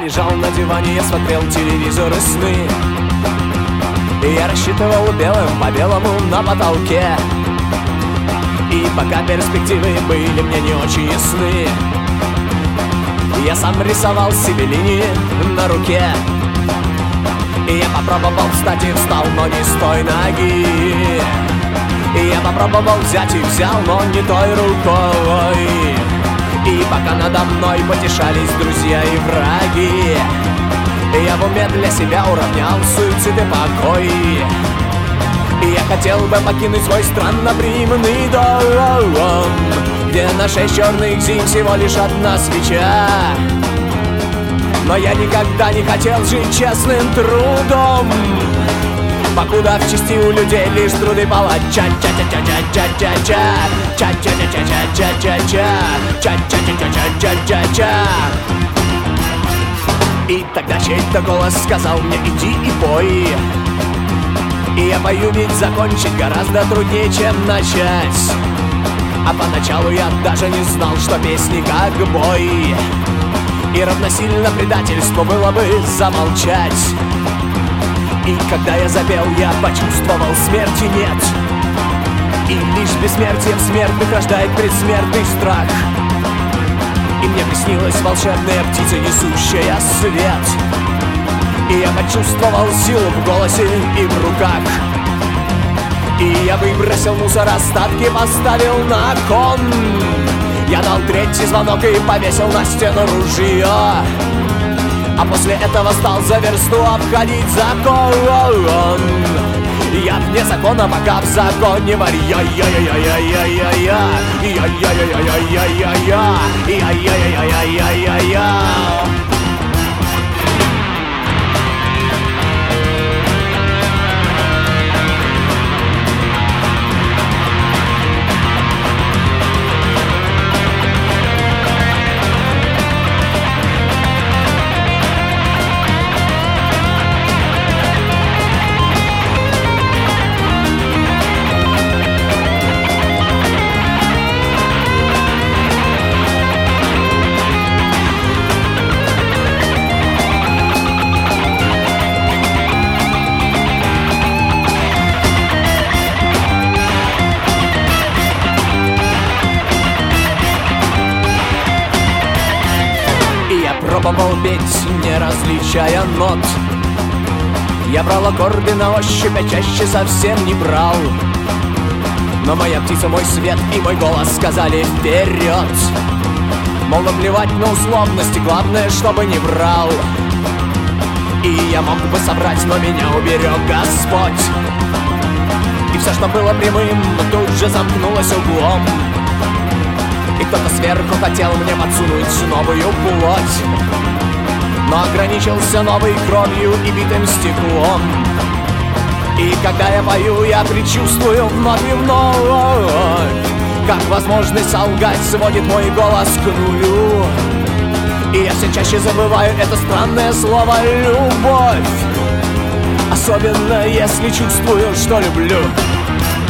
лежал на диване, я смотрел телевизор и сны. И я рассчитывал белым по белому на потолке. И пока перспективы были мне не очень ясны, я сам рисовал себе линии на руке. И я попробовал встать и встал, но не с той ноги. И я попробовал взять и взял, но не той рукой. И пока надо мной потешались друзья и враги, я в уме для себя уравнял суицид и покой. И я хотел бы покинуть свой странноприимный дом, где на 6 черных зим всего лишь одна свеча. Но я никогда не хотел жить честным трудом, покуда в части у людей лишь труды палача. И тогда чей-то голос сказал мне: иди и пой. И я пою, ведь закончить гораздо труднее, чем начать. А поначалу я даже не знал, что песни как бой, и равносильно предательству было бы замолчать. И когда я запел, я почувствовал: смерти нет. И лишь бессмертием смертных рождает предсмертный страх. И мне приснилась волшебная птица, несущая свет. И я почувствовал силу в голосе и в руках. И я выбросил мусор, остатки поставил на кон. Я дал третий звонок и повесил на стену ружье. А после этого стал за версту обходить закон. Я вне закона, пока в законе варья. Пробовал петь, не различая нот. Я брал аккорды на ощупь, а чаще совсем не брал. Но моя птица, мой свет и мой голос сказали: вперед! Мол, наплевать на условности, главное, чтобы не врал. И я мог бы собрать, но меня уберег Господь. И все, что было прямым, тут же замкнулось углом. И кто-то сверху хотел мне подсунуть новую плоть, но ограничился новой кровью и битым стеклом. И когда я пою, я предчувствую вновь и вновь, как возможность солгать сводит мой голос к нулю. И я все чаще забываю это странное слово «любовь», особенно если чувствую, что люблю.